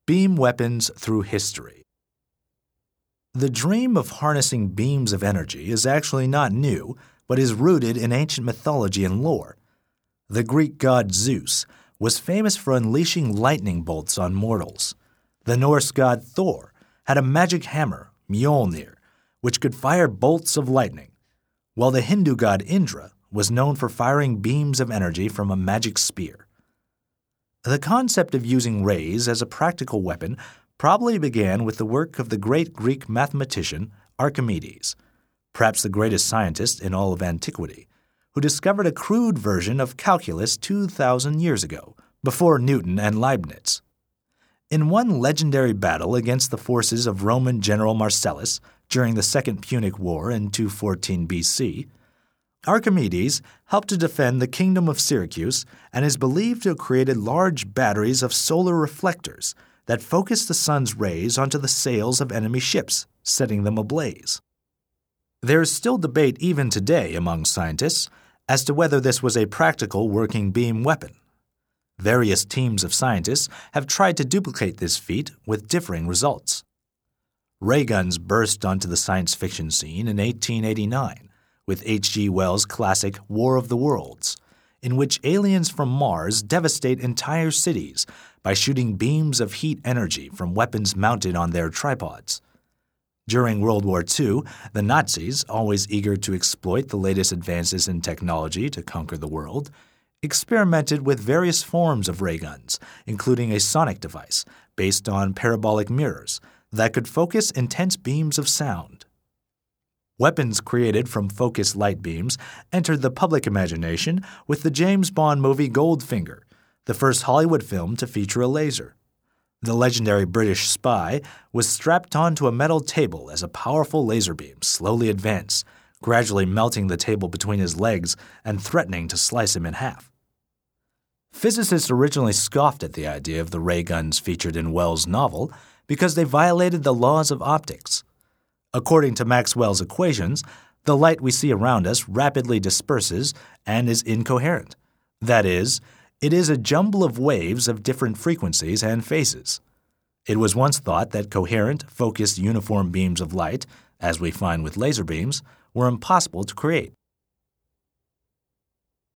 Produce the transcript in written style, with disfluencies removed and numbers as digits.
Beam weapons through history. The dream of harnessing beams of energy is actually not new, but is rooted in ancient mythology and lore. The Greek god Zeus was famous for unleashing lightning bolts on mortals. The Norse god Thor had a magic hammer, Mjolnir, which could fire bolts of lightning, while the Hindu god Indra was known for firing beams of energy from a magic spear. The concept of using rays as a practical weapon probably began with the work of the great Greek mathematician Archimedes, perhaps the greatest scientist in all of antiquity, who discovered a crude version of calculus 2,000 years ago, before Newton and Leibniz. In one legendary battle against the forces of Roman general Marcellus during the Second Punic War in 214 BC, Archimedes helped to defend the kingdom of Syracuse and is believed to have created large batteries of solar reflectors that focused the sun's rays onto the sails of enemy ships, setting them ablaze. There is still debate even today among scientists as to whether this was a practical working beam weapon. Various teams of scientists have tried to duplicate this feat with differing results. Ray guns burst onto the science fiction scene in 1889 with H.G. Wells' classic War of the Worlds, in which aliens from Mars devastate entire cities by shooting beams of heat energy from weapons mounted on their tripods. During World War II, the Nazis, always eager to exploit the latest advances in technology to conquer the world, experimented with various forms of ray guns, including a sonic device based on parabolic mirrors that could focus intense beams of sound. Weapons created from focused light beams entered the public imagination with the James Bond movie Goldfinger, the first Hollywood film to feature a laser. The legendary British spy was strapped onto a metal table as a powerful laser beam slowly advanced, gradually melting the table between his legs and threatening to slice him in half. Physicists originally scoffed at the idea of the ray guns featured in Wells' novel because they violated the laws of optics. According to Maxwell's equations, the light we see around us rapidly disperses and is incoherent. That is, it is a jumble of waves of different frequencies and phases. It was once thought that coherent, focused, uniform beams of light, as we find with laser beams, were impossible to create.